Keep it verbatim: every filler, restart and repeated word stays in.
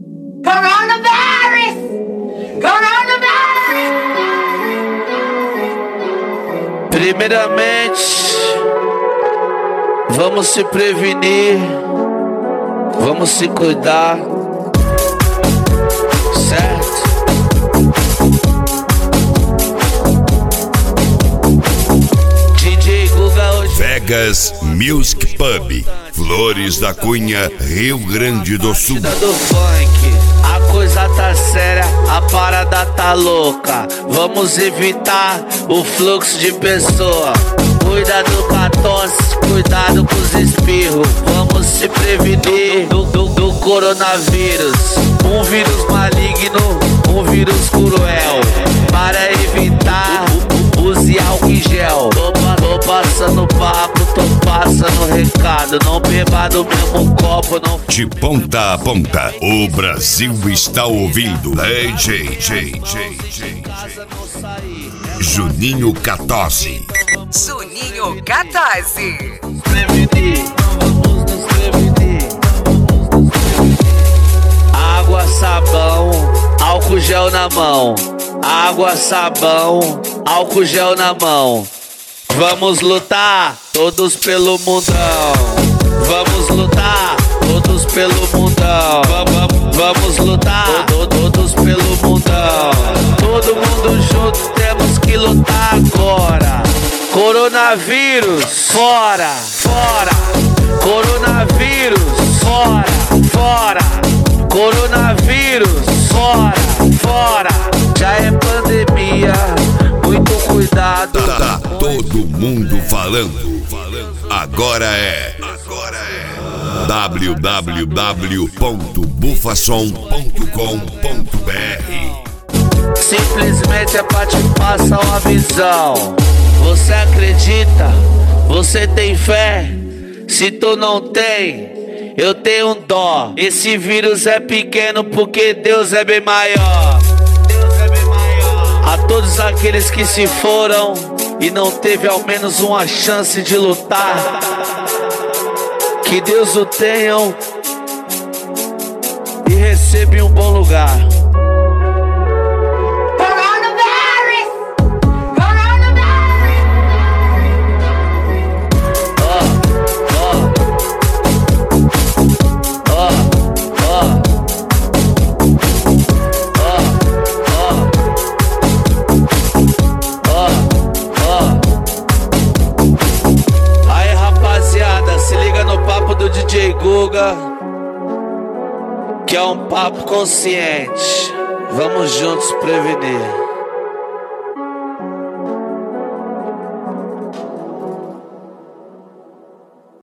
Coronavirus! Coronavirus! Primeiramente, vamos se prevenir, vamos se cuidar, certo? D J Guga hoje. Vegas Music Pub, Flores da Cunha, Rio Grande do Sul. Do funk, a coisa tá séria, a parada tá louca. Vamos evitar o fluxo de pessoa. Cuidado com a tosse, cuidado com os espirros. Vamos se prevenir do, do, do coronavírus. Um vírus maligno, um vírus cruel. Para evitar, use álcool em gel. Tô, tô passando papo, tô passando recado. Não beba do mesmo copo, não. De ponta a ponta, o Brasil está ouvindo. D J, J, J, J, Juninho quatorze. Juninho quatorze. Prevenir, vamos nos prevenir. Água, sabão, álcool gel na mão. Água, sabão, álcool gel na mão. Vamos lutar, todos pelo mundão. Vamos lutar, todos pelo mundão. Vamos, vamos lutar, todos pelo mundão. Todo mundo junto, temos que lutar agora. Coronavírus, fora, fora. Coronavírus, fora, fora. Coronavírus, fora, fora. Já é pandemia, muito cuidado. Tá, tá todo mundo falando. Agora é. Agora é. w w w ponto bufasom ponto com ponto b r. Simplesmente é pra te passar uma visão. Você acredita? Você tem fé? Se tu não tem, eu tenho um dó. Esse vírus é pequeno porque Deus é bem maior. Deus é bem maior. A todos aqueles que se foram e não teve ao menos uma chance de lutar, que Deus o tenham e receba em um bom lugar. D J Guga, que é um papo consciente. Vamos juntos prevenir.